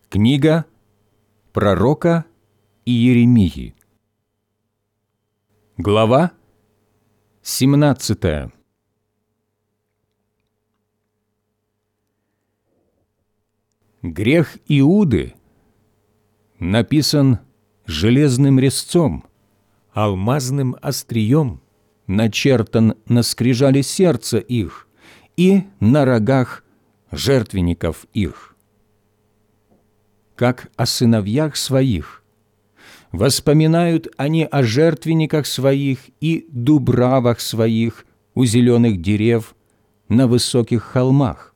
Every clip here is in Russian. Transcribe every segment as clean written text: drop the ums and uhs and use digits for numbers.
Книга пророка Иеремии. Глава 17. Грех Иуды написан железным резцом, алмазным острием, начертан на скрижали сердца их и на рогах жертвенников их. Как о сыновьях своих, воспоминают они о жертвенниках своих и дубравах своих у зеленых дерев на высоких холмах.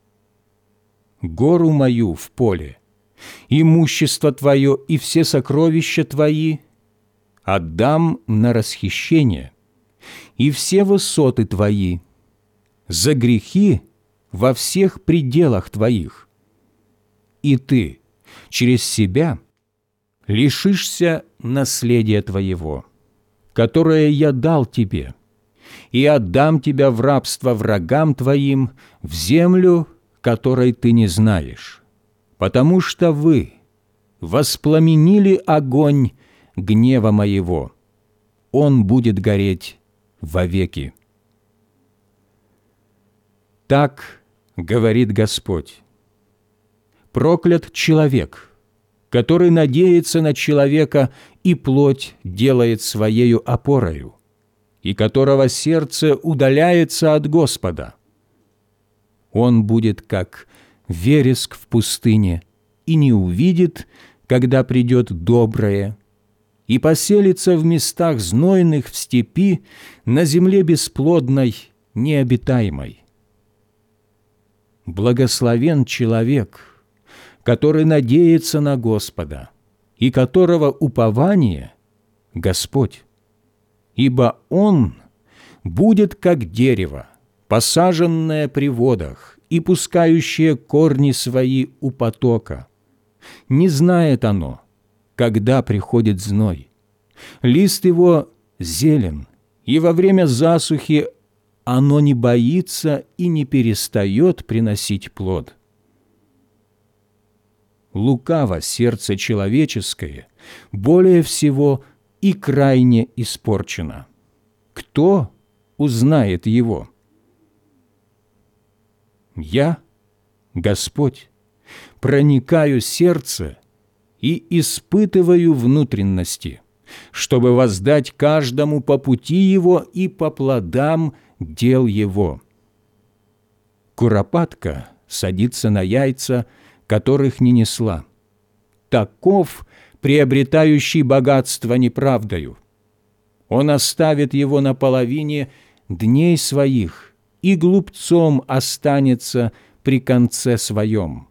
Гору мою в поле, имущество твое и все сокровища твои отдам на расхищение, и все высоты твои за грехи во всех пределах твоих. И ты через себя лишишься наследия твоего, которое я дал тебе, и отдам тебя в рабство врагам твоим, в землю, которой ты не знаешь, потому что вы воспламенили огонь гнева моего, он будет гореть вовеки. Так говорит Господь: проклят человек, который надеется на человека и плоть делает своею опорою, и которого сердце удаляется от Господа. Он будет как вереск в пустыне и не увидит, когда придет доброе, и поселится в местах знойных в степи, на земле бесплодной, необитаемой. Благословен человек, который надеется на Господа, и которого упование – Господь. Ибо Он будет как дерево, посаженное при водах и пускающее корни свои у потока. Не знает оно, когда приходит зной. Лист его зелен, и во время засухи оно не боится и не перестает приносить плод. Лукаво сердце человеческое более всего и крайне испорчено. Кто узнает его? Я, Господь, проникаю в сердце и испытываю внутренности, чтобы воздать каждому по пути его и по плодам дел его. Куропатка садится на яйца, которых не несла. Таков приобретающий богатство неправдою. Он оставит его на половине дней своих и глупцом останется при конце своем.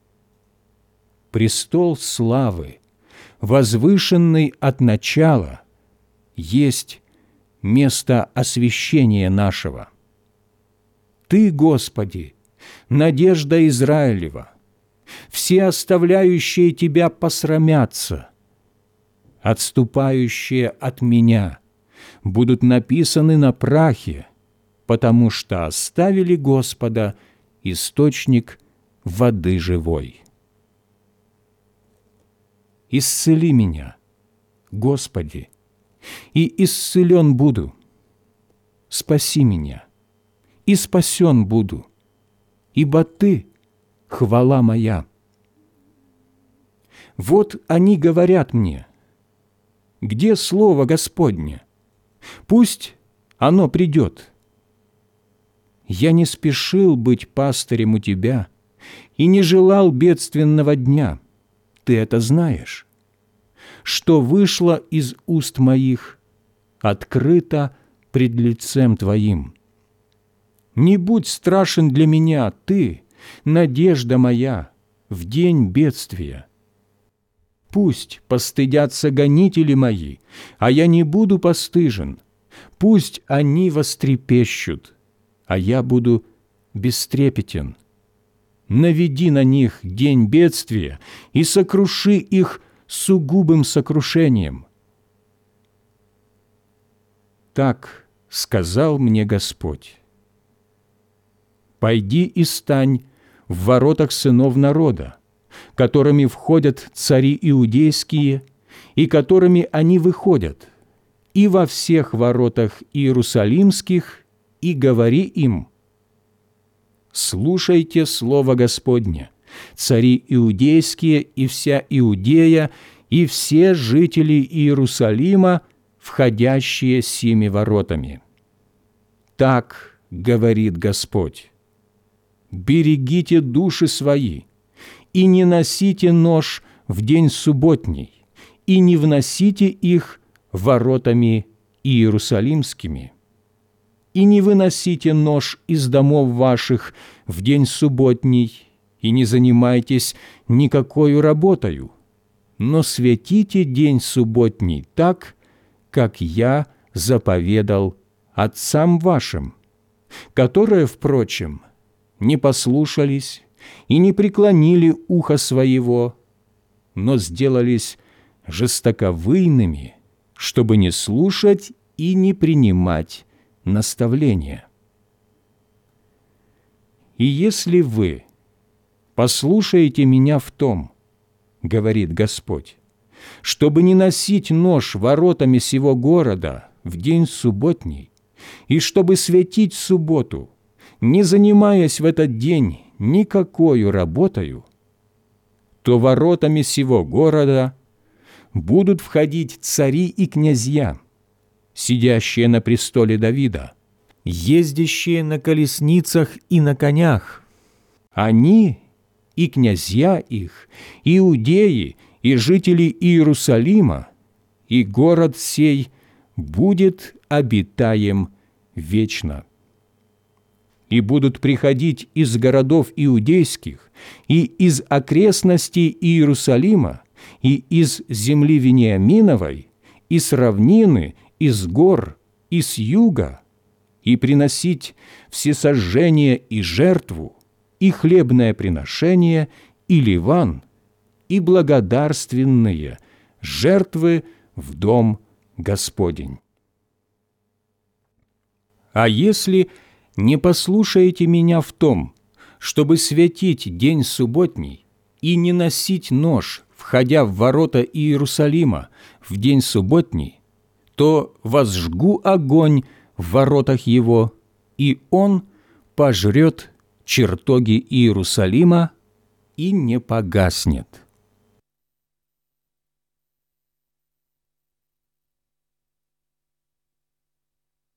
Престол славы, возвышенный от начала, есть место освящения нашего. Ты, Господи, надежда Израилева, все оставляющие Тебя посрамятся, отступающие от Меня будут написаны на прахе, потому что оставили Господа, источник воды живой. Исцели меня, Господи, и исцелен буду. Спаси меня, и спасен буду, ибо Ты — хвала моя. Вот они говорят мне: где слово Господне? Пусть оно придет. Я не спешил быть пастырем у Тебя и не желал бедственного дня. Ты это знаешь. Что вышло из уст моих, открыто пред лицем Твоим. Не будь страшен для меня, Ты, надежда моя, в день бедствия. Пусть постыдятся гонители мои, а я не буду постыжен. Пусть они вострепещут, а я буду бестрепетен. Наведи на них день бедствия и сокруши их сугубым сокрушением. Так сказал мне Господь: пойди и стань в воротах сынов народа, которыми входят цари иудейские, и которыми они выходят, и во всех воротах иерусалимских, и говори им: слушайте слово Господне, цари иудейские и вся Иудея, и все жители Иерусалима, входящие сими воротами. Так говорит Господь: берегите души свои, и не носите нож в день субботний, и не вносите их воротами иерусалимскими, и не выносите нож из домов ваших в день субботний, и не занимайтесь никакою работою, но святите день субботний так, как я заповедал отцам вашим, которые, впрочем, не послушались и не преклонили ухо своего, но сделались жестоковыйными, чтобы не слушать и не принимать наставления. И если вы послушаете меня в том, говорит Господь, чтобы не носить нож воротами сего города в день субботний, и чтобы святить субботу, не занимаясь в этот день никакою работою, то воротами сего города будут входить цари и князья, сидящие на престоле Давида, ездящие на колесницах и на конях. Они и князья их, иудеи, и жители Иерусалима, и город сей будет обитаем вечно. И будут приходить из городов иудейских, и из окрестностей Иерусалима, и из земли Вениаминовой, и с равнины, и с гор, и с юга, и приносить всесожжение и жертву, и хлебное приношение, и ливан, и благодарственные жертвы в дом Господень. А если не послушаете меня в том, чтобы святить день субботний и не носить нож, входя в ворота Иерусалима в день субботний, то возжгу огонь в воротах его, и он пожрет чертоги Иерусалима и не погаснет».